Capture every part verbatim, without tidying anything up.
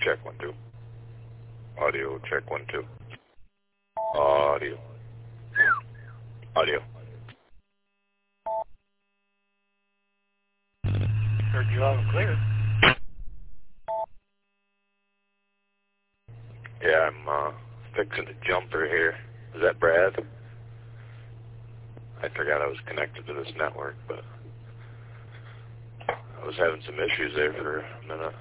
Check one, two. Audio, check one, two. Audio. Audio. Heard you loud and clear. Yeah, I'm uh, fixing a jumper here. Is that Brad? I forgot I was connected to this network, but I was having some issues there for a minute.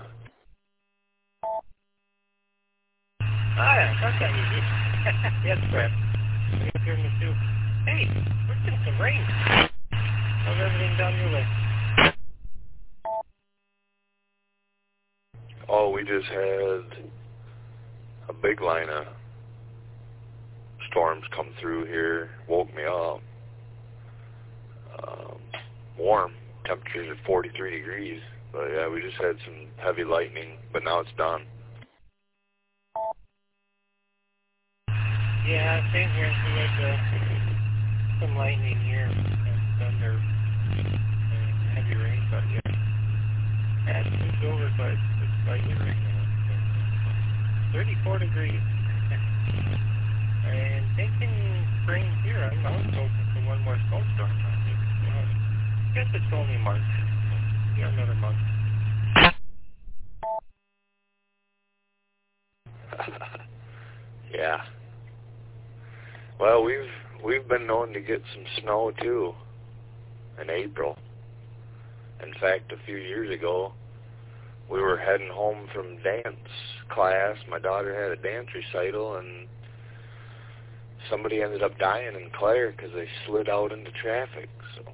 Ah, yeah, I got you. Yes, Brad. You can hear me too. Hey, we're getting some rain. How's everything down your way? Oh, we just had a big line of storms come through here, woke me up. Um, warm, temperatures at forty-three degrees. But yeah, we just had some heavy lightning, but now it's done. Yeah, same here. We had uh, some lightning here and thunder and heavy rain, but yeah. That's moved over, but it's slightly raining. thirty-four degrees. And thinking spring here, I'm not hoping for one more snowstorm. I think, well, I guess it's only March. Yeah, another month. Yeah. Well, we've we've been known to get some snow too in April. In fact, a few years ago, we were heading home from dance class. My daughter had a dance recital, and somebody ended up dying in Clare because they slid out into traffic. So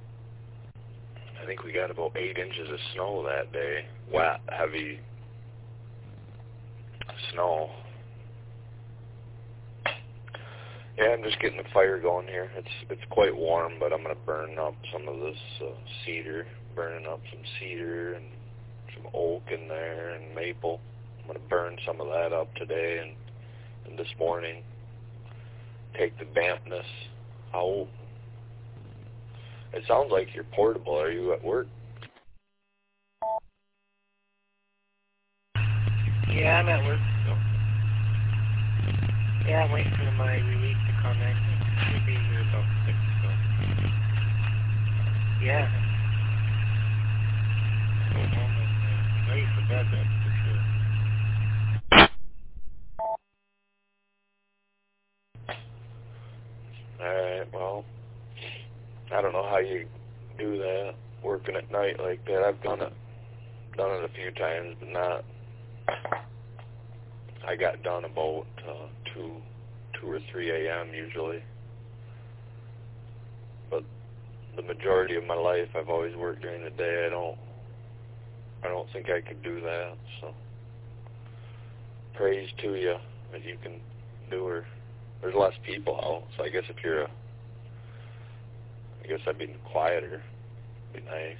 I think we got about eight inches of snow that day. Wet, heavy snow. Yeah, I'm just getting the fire going here. It's it's quite warm, but I'm going to burn up some of this uh, cedar, burning up some cedar and some oak in there and maple. I'm going to burn some of that up today and, and this morning. Take the dampness out. It sounds like you're portable. Are you at work? Yeah, I'm at work, so. Yeah, I'm waiting for my relief to come in. Should be here about six, so. Yeah. Go home and uh, ready for bed, that's for sure. Alright, well, I don't know how you do that, working at night like that. I've done it, done it a few times, but not. I got done about uh, two, two or three a m usually. But the majority of my life, I've always worked during the day. I don't, I don't think I could do that. So, praise to you that you can do it. There's less people out, so I guess if you're a, I guess I'd be quieter. Be nice.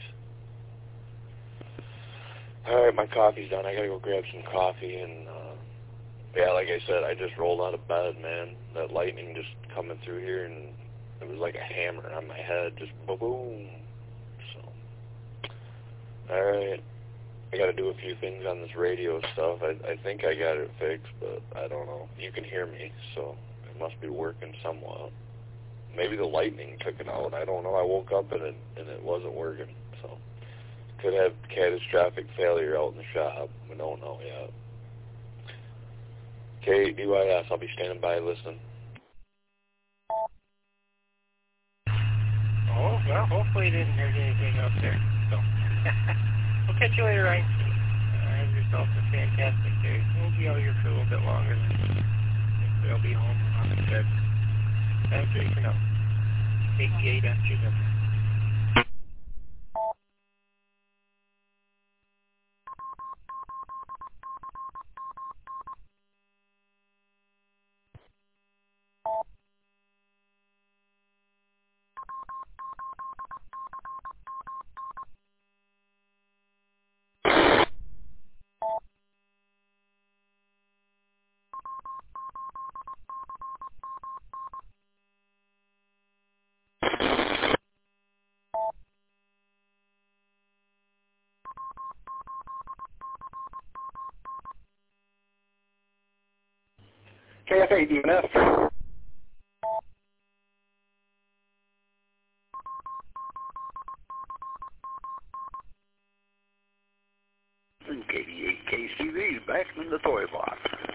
All right, my coffee's done. I gotta go grab some coffee, and uh, yeah, like I said, I just rolled out of bed, man. That lightning just coming through here, and it was like a hammer on my head, just boom, boom. So, all right, I gotta do a few things on this radio stuff. I I think I got it fixed, but I don't know. You can hear me, so it must be working somewhat. Maybe the lightning took it out. I don't know. I woke up and it and it wasn't working, so. Could have catastrophic failure out in the shop. We don't know yet. K D Y S, I'll be standing by listening. Oh, well, hopefully you didn't hurt anything up there. So, we'll catch you later, Ryan. Uh, have yourself a fantastic day. We'll be out here for a little bit longer. Then we'll be home on the bed. That's it for now. eighty-eight after them. K F A D N F. And K D eight K C V back in the toy box.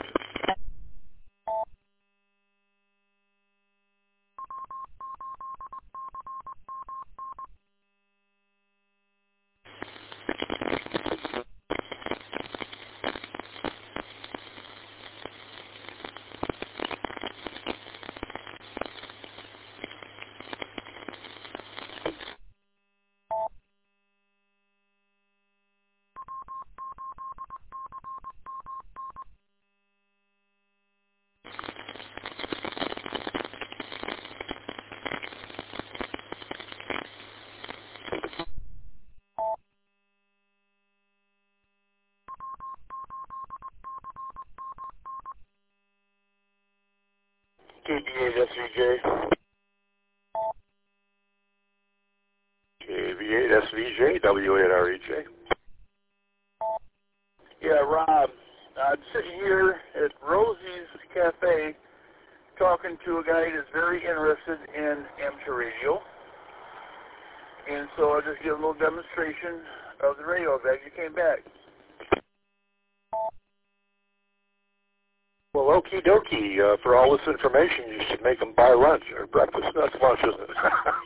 K B eight S V J. K B eight S V J, W eight R E J. Yeah, Rob, I'm sitting here at Rosie's Cafe talking to a guy that's very interested in amateur radio. And so I'll just give a little demonstration of the radio as you came back. Well, okie dokie. Uh, for all this information, you should make them buy lunch or breakfast. That's lunch, isn't it?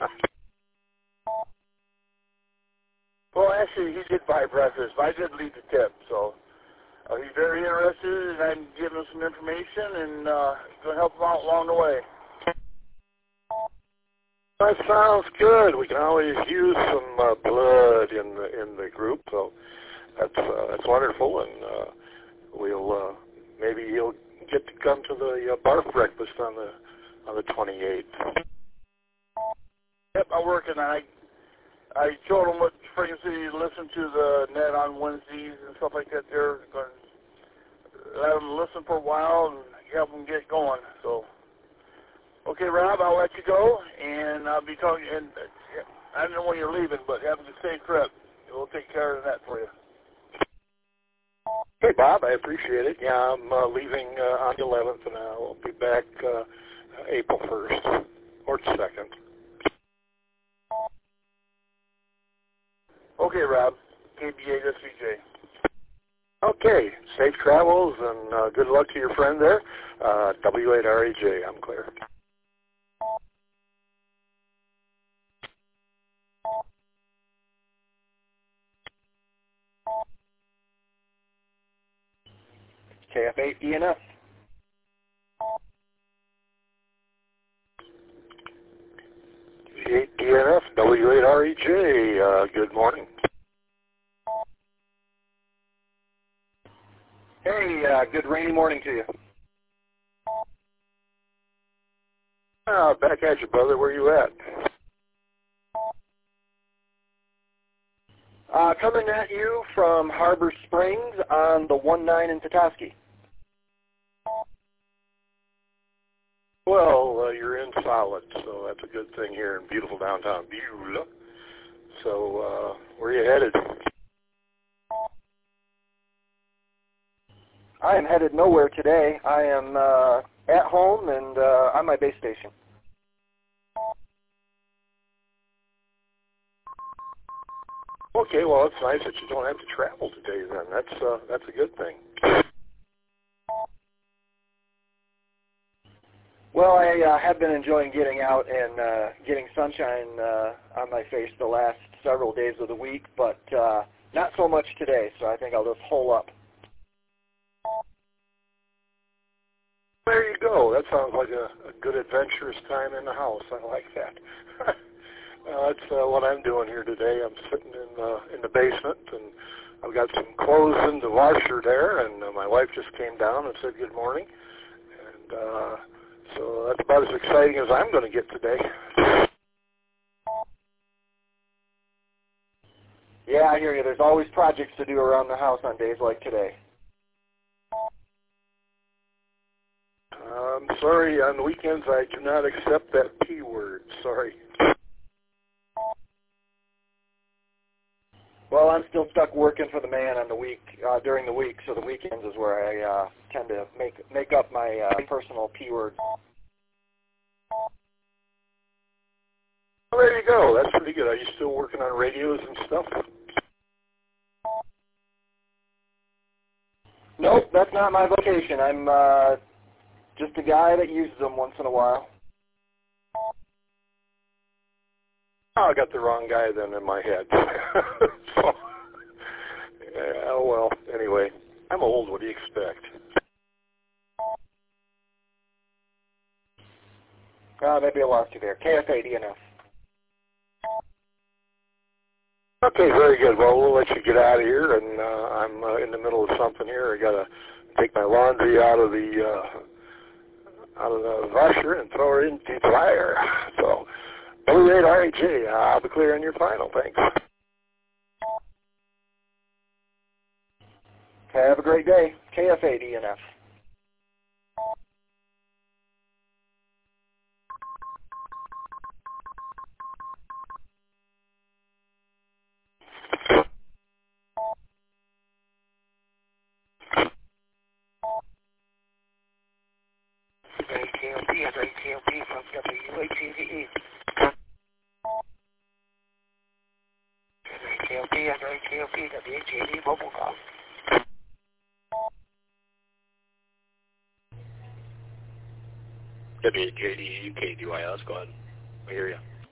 Well, actually, he did buy breakfast, but I did leave the tip. So uh, he's very interested, and I'm giving him some information and uh, going to help him out along the way. That sounds good. We can always use some uh, blood in the in the group, so that's uh, that's wonderful. And uh, we'll uh, maybe he'll get to come to the uh, barf breakfast on the on the twenty-eighth. Yep, I'm working on it. I, I told him what frequency to listen to the net on Wednesdays and stuff like that. They're going to let them listen for a while and help them get going. So, okay, Rob, I'll let you go, and I'll be talking. And I don't know when you're leaving, but have a safe trip. We'll take care of that for you. Hey, Bob, I appreciate it. Yeah, I'm uh, leaving uh, on the eleventh, and I'll be back uh, April first or second. Okay, Rob. K B eight S V J. Okay, safe travels, and uh, good luck to your friend there. Uh, W eight R E J, I'm clear. K F eight D N F. K eight D N F, W eight R E J, uh, good morning. Hey, uh, good rainy morning to you. Uh, back at you, brother. Where you at? Uh, coming at you from Harbor Springs on the one nine in Petoskey. Well, uh, you're in solid, so that's a good thing here in beautiful downtown Beulah. So, uh, where are you headed? I am headed nowhere today. I am uh, at home and uh, on my base station. Okay, well, it's nice that you don't have to travel today then. That's, uh, that's a good thing. Well, I uh, have been enjoying getting out and uh, getting sunshine uh, on my face the last several days of the week, but uh, not so much today, so I think I'll just hole up. There you go. That sounds like a, a good adventurous time in the house. I like that. uh, that's uh, what I'm doing here today. I'm sitting in uh, in the basement, and I've got some clothes in the washer there, and uh, my wife just came down and said good morning. And uh, so that's about as exciting as I'm going to get today. Yeah, I hear you. There's always projects to do around the house on days like today. I'm sorry, on the weekends I do not accept that P word. Sorry. Well, I'm still stuck working for the man on the week uh, during the week, so the weekends is where I uh, tend to make make up my uh, personal P words. Well, there you go. That's pretty good. Are you still working on radios and stuff? Nope, that's not my vocation. I'm uh, just a guy that uses them once in a while. Oh, I got the wrong guy then in my head. So, yeah, oh well, anyway, I'm old. What do you expect? Uh, maybe I lost you there. K F A D N F. Okay, very good. Well, we'll let you get out of here, and uh, I'm uh, in the middle of something here. I got to take my laundry out of the uh, out of the washer and throw her into the dryer. So, Blue eight R H A, I'll be clear on your final. Thanks. Okay, have a great day. K F A D N F. K L P, K L P from W A T V E. K L P, K L P, W A T V mobile call. W J D U K D Y S, go ahead. I hear you.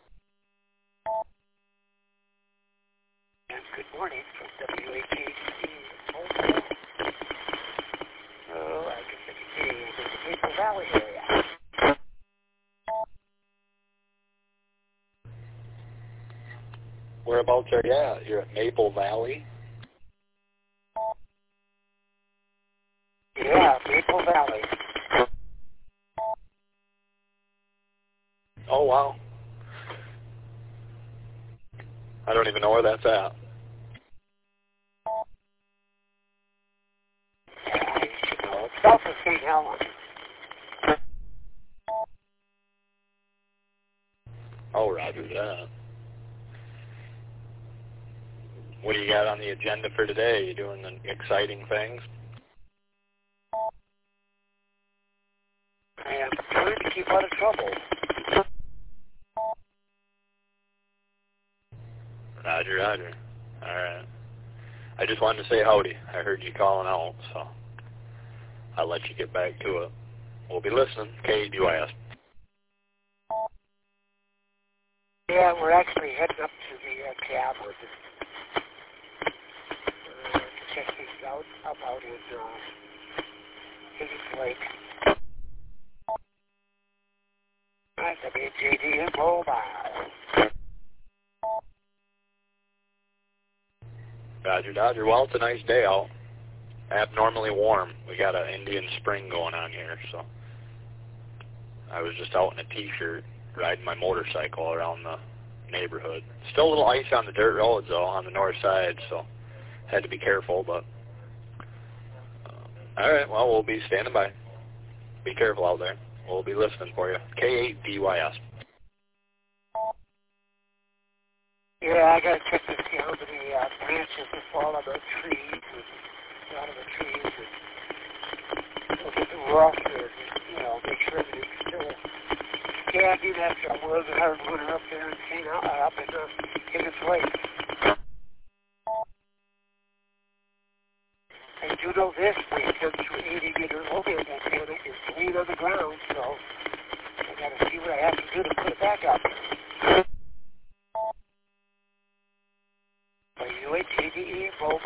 And good morning from W A T V mobile. Oh, I guess I can see in the Maple Valley area. Whereabouts are you at? You're at Maple Valley? Yeah, Maple Valley. Oh, wow. I don't even know where that's at. Yeah, you should know. It's south of Saint Helens. Oh, roger that. What do you got on the agenda for today? You doing the exciting things? I am trying to keep out of trouble. Roger, roger. All right. I just wanted to say howdy. I heard you calling out, so I'll let you get back to it. We'll be listening. K D Y S. Yeah, we're actually heading up to the uh, cab with it. Uh, to check things out up out in uh, Higgins Lake. That's W J D M mobile. Roger, Dodger. Well, it's a nice day out. Abnormally warm. We got an Indian spring going on here, so I was just out in a t-shirt riding my motorcycle around the neighborhood. Still a little ice on the dirt roads, though, on the north side, so had to be careful, but uh, all right, well, we'll be standing by. Be careful out there. We'll be listening for you. K eight D Y S. Yeah, I gotta check to see how many uh, branches that fall on the trees and out of the trees and look at the rough and, you know, make sure everything's still. Yeah, I do that job. It was a hard winter up there in Saint uh, up in uh, Higgins Lake. I do know this, the seventy-two eighty meter low band antenna is laid on the ground, so I gotta see what I have to do to put it back up. U A T V E mobile.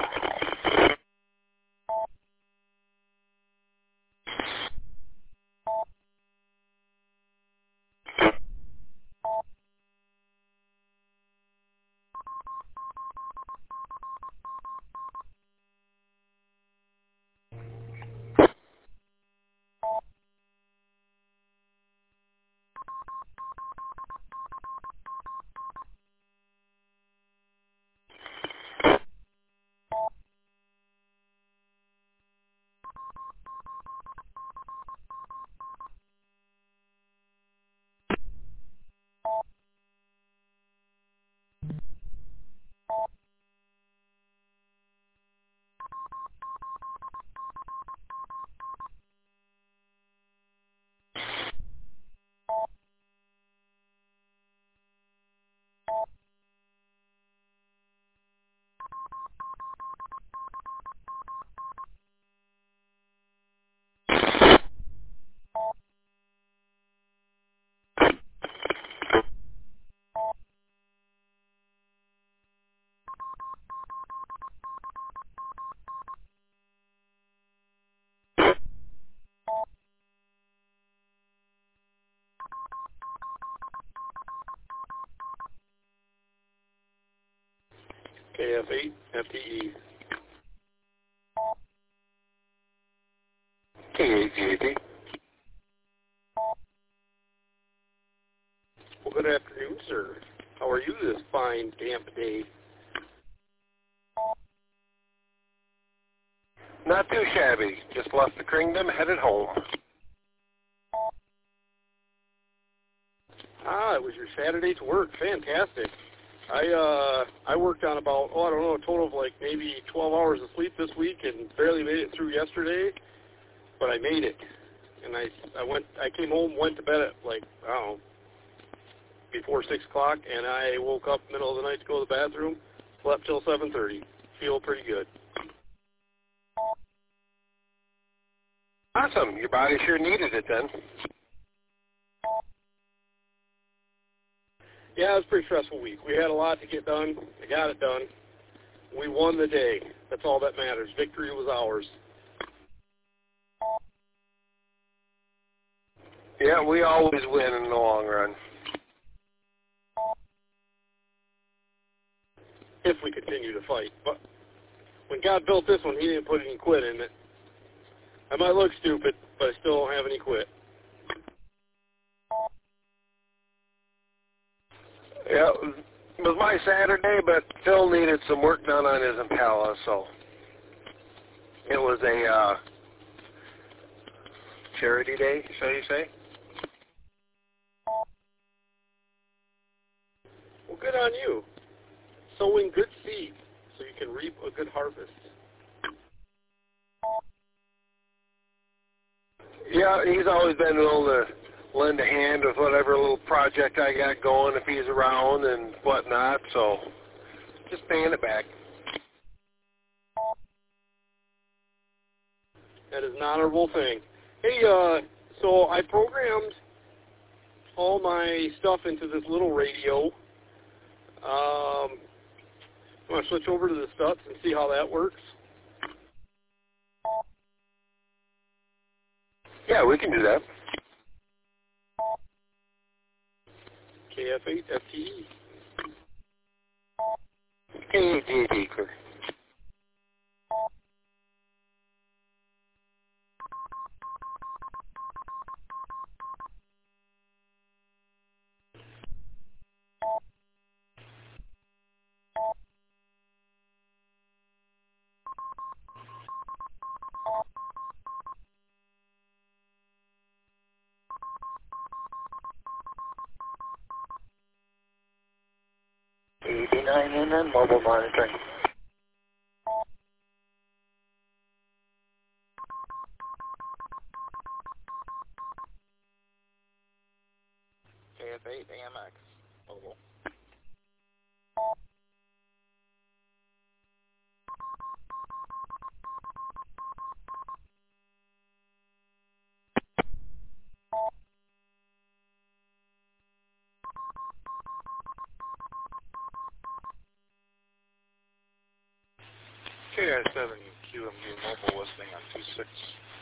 K F eight F T E. K eight G A T. Well, good afternoon, sir. How are you this fine, damp day? Not too shabby. Just left the kingdom, headed home. Ah, it was your Saturday's work. Fantastic. I uh I worked on about, oh, I don't know, a total of like maybe twelve hours of sleep this week and barely made it through yesterday, but I made it. And I, I went, I came home, went to bed at like, I don't know, before six o'clock, and I woke up middle of the night to go to the bathroom, slept till seven thirty. Feel pretty good. Awesome. Your body sure needed it then. Yeah, it was a pretty stressful week. We had a lot to get done. I got it done. We won the day. That's all that matters. Victory was ours. Yeah, we always win in the long run. If we continue to fight. But when God built this one, he didn't put any quit in it. I might look stupid, but I still don't have any quit. Yeah, it was, it was my Saturday, but Phil needed some work done on his Impala, so it was a uh, charity day, shall you say? Well, good on you. Sowing good seed so you can reap a good harvest. Yeah, he's always been willing to lend a hand with whatever little project I got going if he's around and whatnot, so just paying it back. That is an honorable thing. Hey, uh, so I programmed all my stuff into this little radio. Um, I want to switch over to the Stutz and see how that works. Yeah, we can do that. K F eight F T E. K eight G A T, clear. eighty-nine and then mobile monitoring. K F eight A M X, mobile. K I seven Q M U mobile listening on two six.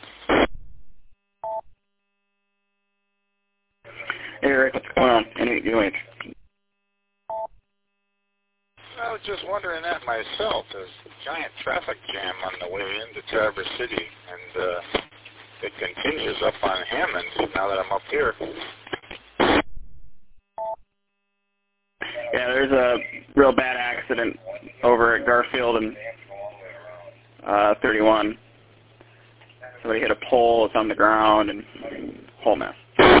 Hey Rick, what's going on? N eight U H. I was just wondering that myself. There's a giant traffic jam on the way into Traverse City, and uh, it continues up on Hammond now that I'm up here. Yeah, there's a real bad accident over at Garfield and uh, thirty-one. Somebody hit a pole, it's on the ground, and whole mess. Oh,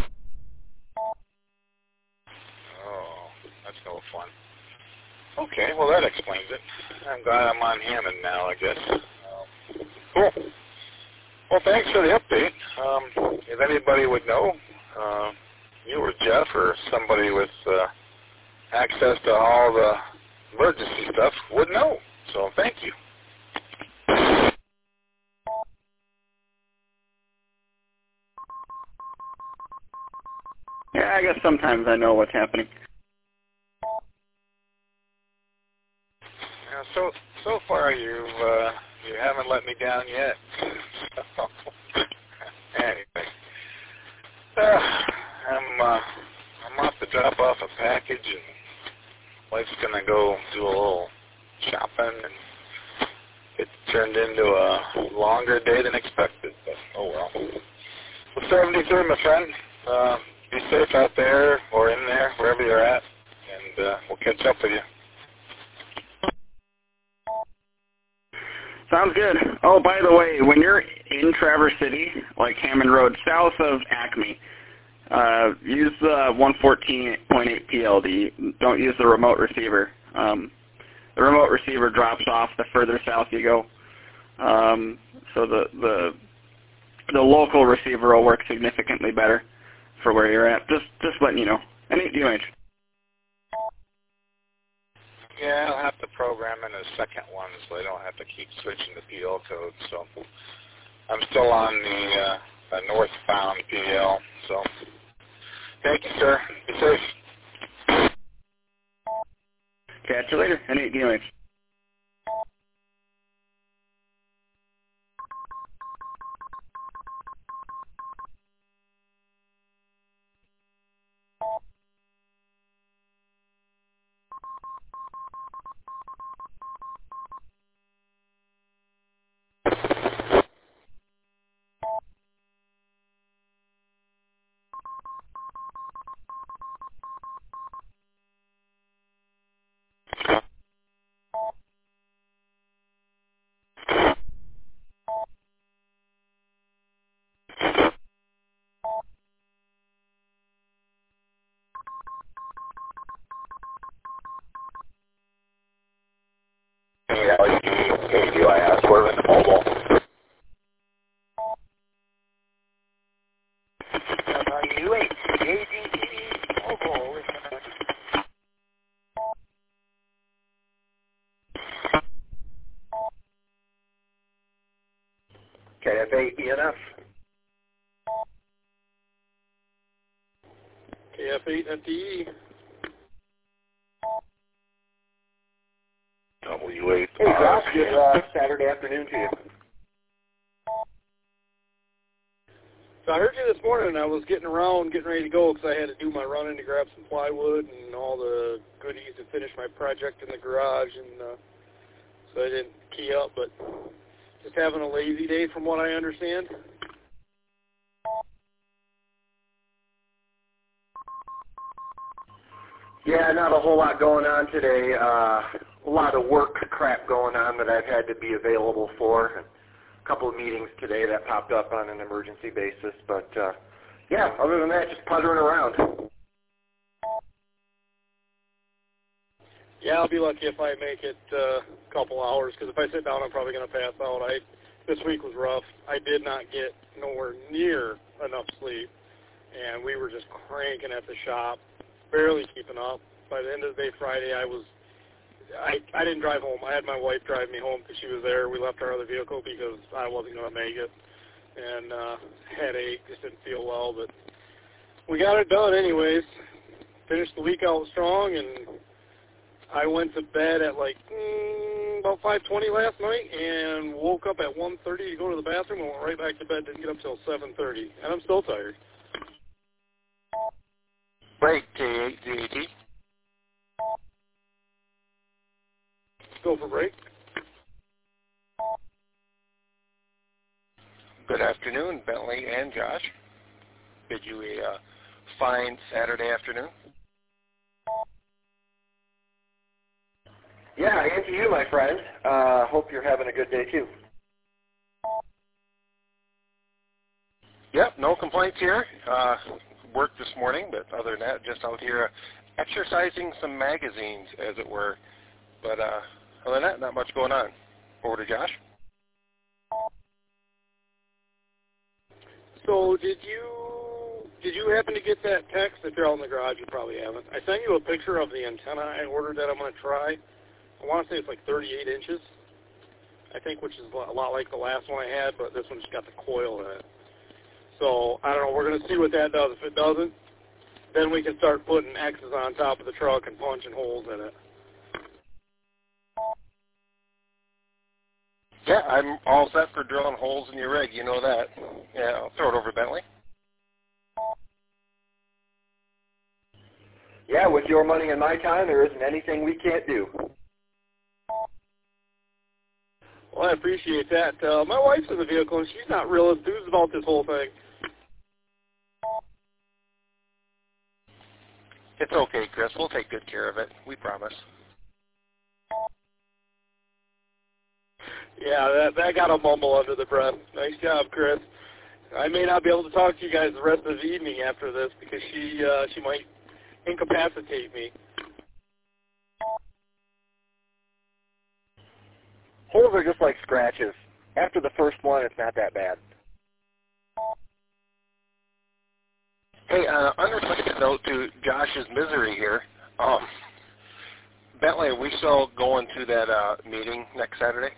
that's no fun. Okay, well that explains it. I'm glad I'm on Hammond now, I guess. Cool. Well, thanks for the update. Um, if anybody would know, uh, you or Jeff or somebody with uh, access to all the emergency stuff would know. So thank you. Yeah, I guess sometimes I know what's happening. Uh, so so far you uh, you haven't let me down yet. Anyway, uh, I'm uh, I'm off to drop off a package, and wife's gonna go do a little shopping, and it turned into a longer day than expected. But oh well. Well, seventy-three, my friend. Uh, be safe out there or in there, wherever you're at, and uh, we'll catch up with you. Sounds good. Oh, by the way, when you're in Traverse City, like Hammond Road, south of Acme, uh, use the one fourteen point eight P L D. Don't use the remote receiver. Um, the remote receiver drops off the further south you go. Um, so the, the the local receiver will work significantly better for where you're at. Just just letting you know. Any D M H. Yeah, I'll have to program in a second one so I don't have to keep switching the P L code. So I'm still on the, uh, the northbound P L. So thank you, sir. Be safe. Catch you later. Any D M H. K D I S, we're in the mobile. U eight, A D E, mobile. K F eight E N F. K F eight F D E. W eight. Hey, Josh, good uh, Saturday afternoon to you. So I heard you this morning, and I was getting around, getting ready to go because I had to do my run-in to grab some plywood and all the goodies to finish my project in the garage, and uh, so I didn't key up, but just having a lazy day from what I understand. Yeah, not a whole lot going on today. Uh, a lot of work crap going on that I've had to be available for. A couple of meetings today that popped up on an emergency basis. But, uh, yeah, other than that, just puttering around. Yeah, I'll be lucky if I make it uh, a couple hours, because if I sit down, I'm probably going to pass out. I This week was rough. I did not get nowhere near enough sleep, and we were just cranking at the shop, barely keeping up. By the end of the day Friday, I was, I, I didn't drive home. I had my wife drive me home because she was there. We left our other vehicle because I wasn't going to make it, and uh, headache, just didn't feel well, but we got it done anyways. Finished the week out strong, and I went to bed at like mm, about five twenty last night and woke up at one thirty to go to the bathroom and went right back to bed. Didn't get up till seven thirty, and I'm still tired. Break, K eight Z A T. Go for break. Good afternoon, Bentley and Josh. Bid you a uh, fine Saturday afternoon. Yeah, and to you, my friend. Uh, hope you're having a good day, too. Yep, no complaints here. Uh, worked this morning, but other than that, just out here exercising some magazines, as it were. But uh, other than that, not much going on. Over to Josh. So did you did you happen to get that text? If you're out in the garage, you probably haven't. I sent you a picture of the antenna I ordered that I'm going to try. I want to say it's like thirty-eight inches, I think, which is a lot like the last one I had, but this one's got the coil in it. So, I don't know, we're going to see what that does. If it doesn't, then we can start putting X's on top of the truck and punching holes in it. Yeah, I'm all set for drilling holes in your rig. You know that. Yeah, I'll throw it over to Bentley. Yeah, with your money and my time, there isn't anything we can't do. Well, I appreciate that. Uh, my wife's in the vehicle, and she's not real enthused about this whole thing. It's okay, Chris. We'll take good care of it. We promise. Yeah, that that got a mumble under the breath. Nice job, Chris. I may not be able to talk to you guys the rest of the evening after this because she uh, she might incapacitate me. Holes are just like scratches. After the first one, it's not that bad. Hey, uh, unrelated note to Josh's misery here. Um, Bentley, are we still going to that uh, meeting next Saturday?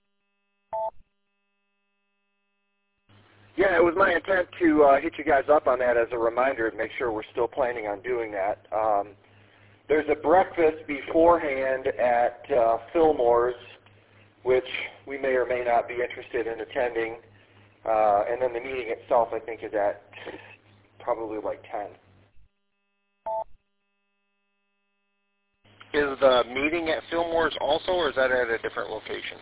Yeah, it was my intent to uh, hit you guys up on that as a reminder and make sure we're still planning on doing that. Um, there's a breakfast beforehand at uh, Fillmore's, which we may or may not be interested in attending. Uh, and then the meeting itself, I think, is at probably like ten. Is the meeting at Fillmore's also, or is that at a different location?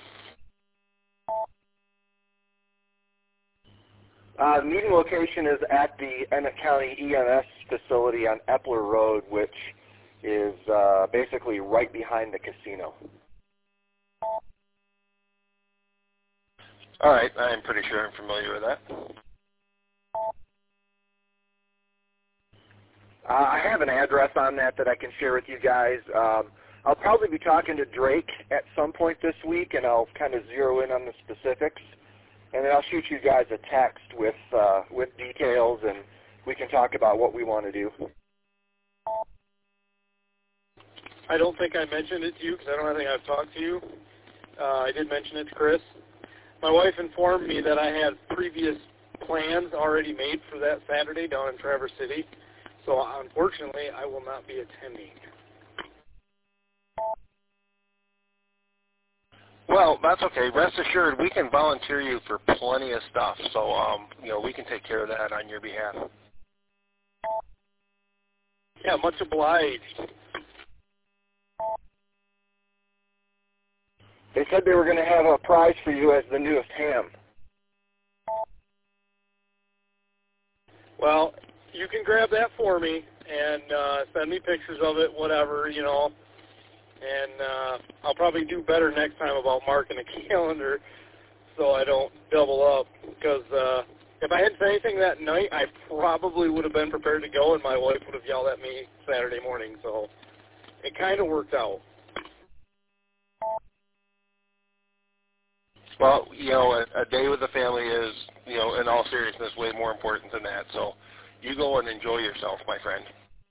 Uh, the meeting location is at the Emmett County E M S facility on Epler Road, which is uh, basically right behind the casino. All right, I'm pretty sure I'm familiar with that. Uh, I have an address on that that I can share with you guys. Um, I'll probably be talking to Drake at some point this week, and I'll kind of zero in on the specifics. And then I'll shoot you guys a text with uh, with details, and we can talk about what we want to do. I don't think I mentioned it to you because I don't think I've talked to you. Uh, I did mention it to Chris. My wife informed me that I had previous plans already made for that Saturday down in Traverse City. So unfortunately, I will not be attending. Well, that's okay. Rest assured, we can volunteer you for plenty of stuff. So, um, you know, we can take care of that on your behalf. Yeah, much obliged. They said they were going to have a prize for you as the newest ham. Well, you can grab that for me and uh, send me pictures of it, whatever, you know. And uh, I'll probably do better next time about marking a calendar so I don't double up. Because uh, if I hadn't said anything that night, I probably would have been prepared to go, and my wife would have yelled at me Saturday morning. So it kind of worked out. Well, you know, a, a day with the family is, you know, in all seriousness, way more important than that. So you go and enjoy yourself, my friend.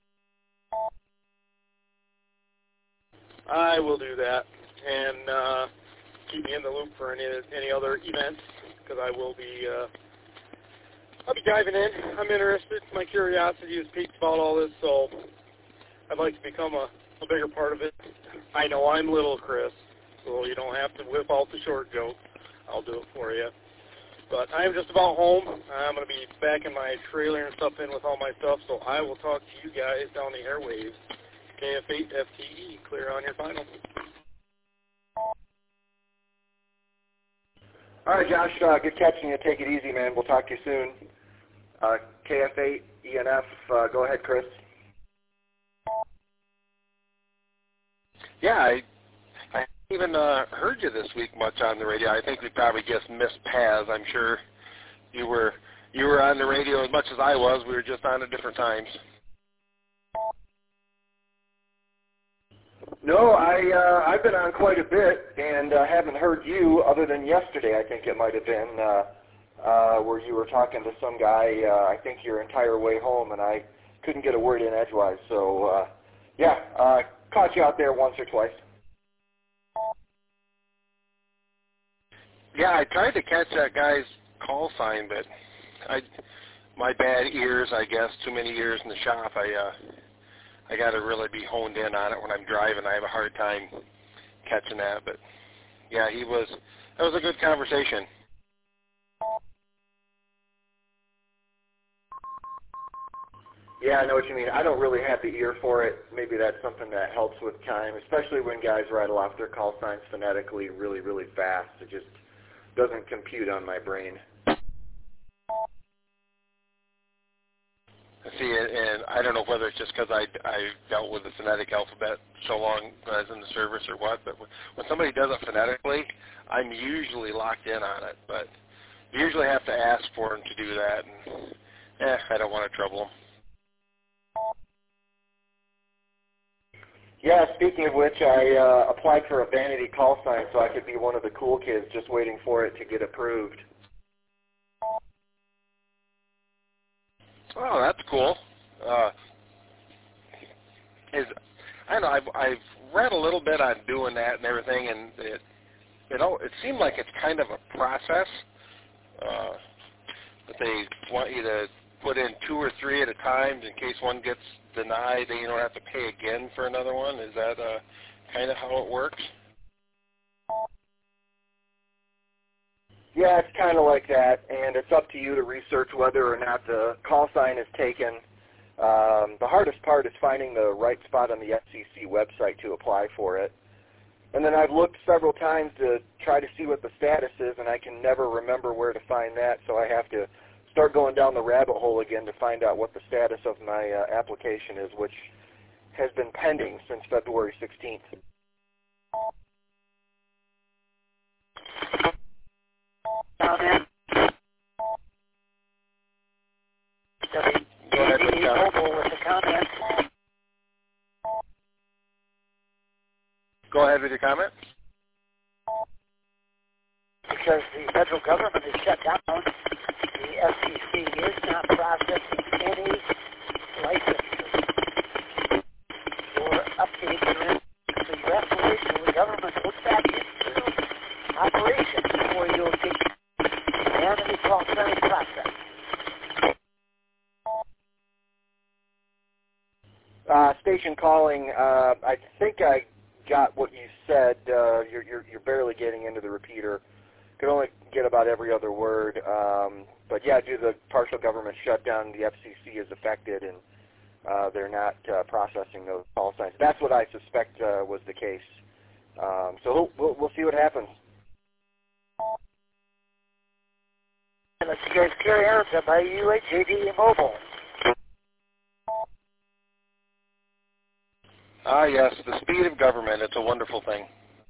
I will do that, and uh, keep me in the loop for any any other events, because I will be uh, I'll be diving in. I'm interested. My curiosity is piqued about all this, so I'd like to become a, a bigger part of it. I know I'm little, Chris, so you don't have to whip out the short joke. I'll do it for you. But I'm just about home. I'm going to be back in my trailer and stuff in with all my stuff, so I will talk to you guys down the airwaves. K F eight F T E, clear on your final. All right, Josh, uh, good catching you. Take it easy, man. We'll talk to you soon. Uh, K F eight, E N F, uh, go ahead, Chris. Yeah, I, I haven't even uh, heard you this week much on the radio. I think we probably just missed paths. I'm sure you were you were on the radio as much as I was. We were just on at different times. No, I, uh, I've been on quite a bit and uh, haven't heard you other than yesterday, I think it might have been, uh, uh, where you were talking to some guy, uh, I think your entire way home, and I couldn't get a word in edgewise. So, uh, yeah, uh, caught you out there once or twice. Yeah, I tried to catch that guy's call sign, but I, my bad ears, I guess, too many years in the shop. I, uh, I got to really be honed in on it when I'm driving. I have a hard time catching that, but yeah, he was. That was a good conversation. Yeah, I know what you mean. I don't really have the ear for it. Maybe that's something that helps with time, especially when guys rattle off their call signs phonetically really, really fast. It just doesn't compute on my brain. See, and I don't know whether it's just because I, I dealt with the phonetic alphabet so long when I was in the service or what, but when somebody does it phonetically, I'm usually locked in on it. But you usually have to ask for them to do that, and eh, I don't want to trouble them. Yeah, speaking of which, I uh, applied for a vanity call sign so I could be one of the cool kids just waiting for it to get approved. Oh, that's cool. Uh, is I know I've, I've read a little bit on doing that and everything, and it it all it seemed like it's kind of a process. Uh, that they want you to put in two or three at a time in case one gets denied, then you don't have to pay again for another one. Is that uh, kind of how it works? Yeah, it's kind of like that, and it's up to you to research whether or not the call sign is taken. Um, the hardest part is finding the right spot on the F C C website to apply for it. And then I've looked several times to try to see what the status is, and I can never remember where to find that, so I have to start going down the rabbit hole again to find out what the status of my uh, application is, which has been pending since February sixteenth. Comment. Go ahead with the comment. With the comment. Go ahead with your comment. Because the federal government is shut down, the F C C is not processing any licenses or updating the restoration of the government goes back into operation before you'll get the vanity call sign process. Uh, station calling, uh, I think I got what you said. Uh, you're, you're, you're barely getting into the repeater. Could only get about every other word. Um, but yeah, due to the partial government shutdown, the F C C is affected, and uh, they're not uh, processing those call signs. That's what I suspect uh, was the case. Um, so we'll, we'll see what happens. And let's guys carry on to by you at J D Mobile. Ah, yes, the speed of government. It's a wonderful thing.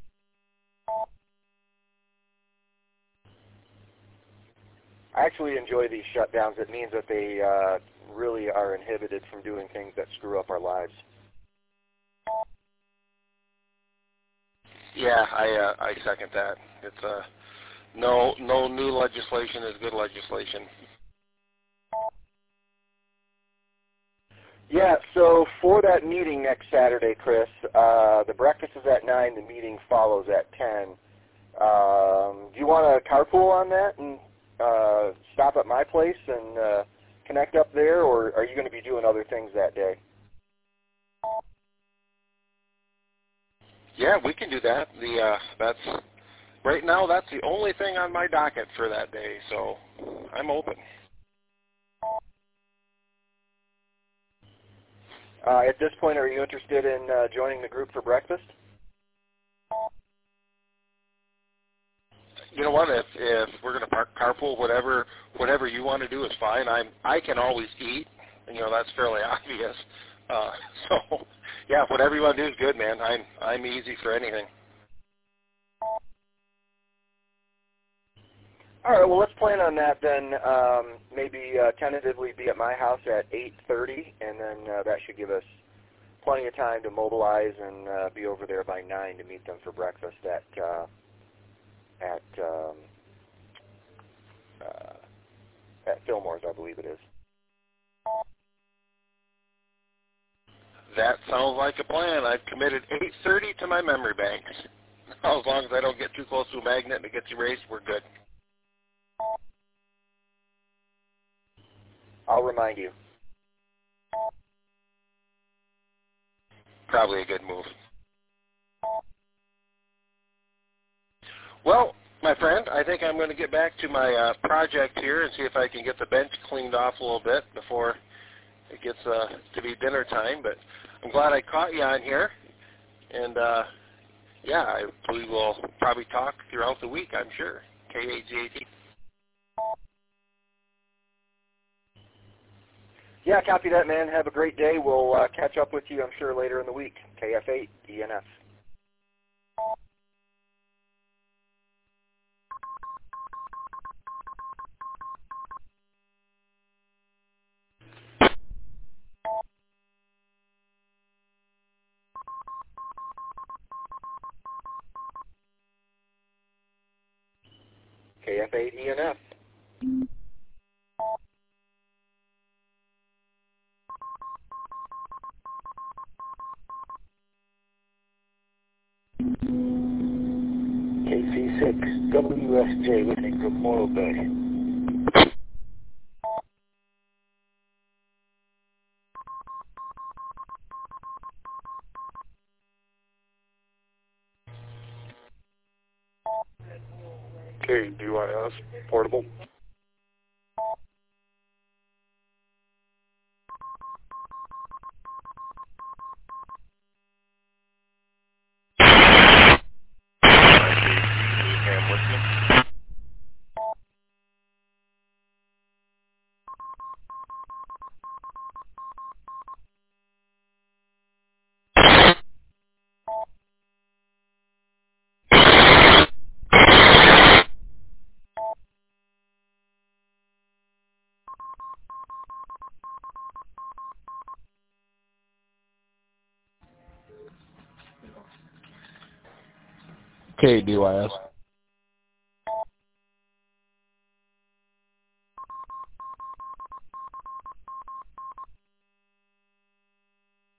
I actually enjoy these shutdowns. It means that they uh, really are inhibited from doing things that screw up our lives. Yeah, I uh, I second that. It's uh, no no new legislation is good legislation. Yeah, so for that meeting next Saturday, Chris, uh, the breakfast is at nine, the meeting follows at ten. Um, do you want to carpool on that and uh, stop at my place and uh, connect up there, or are you going to be doing other things that day? Yeah, we can do that. The uh, that's right now. That's the only thing on my docket for that day, so I'm open. Uh, at this point, are you interested in uh, joining the group for breakfast? You know what? If if we're going to park carpool, whatever whatever you want to do is fine. I'm I can always eat. You know, that's fairly obvious. Uh, so yeah, whatever you want to do is good, man. I'm I'm easy for anything. All right, well, let's plan on that then. Um, maybe uh, tentatively be at my house at eight thirty, and then uh, that should give us plenty of time to mobilize and uh, be over there by nine to meet them for breakfast at uh, at um, uh, at Fillmore's, I believe it is. That sounds like a plan. I've committed eight thirty to my memory banks. As long as I don't get too close to a magnet and it gets erased, we're good. I'll remind you. Probably a good move. Well, my friend, I think I'm going to get back to my uh, project here and see if I can get the bench cleaned off a little bit before it gets uh, to be dinner time. But I'm glad I caught you on here. And, uh, yeah, I, we will probably talk throughout the week, I'm sure. K A G A T. Yeah, copy that, man. Have a great day. We'll uh, catch up with you, I'm sure, later in the week. K F eight E N F. K F eight E N F. K C six W S J listening from Morro Bay. K D Y S portable. K D Y S.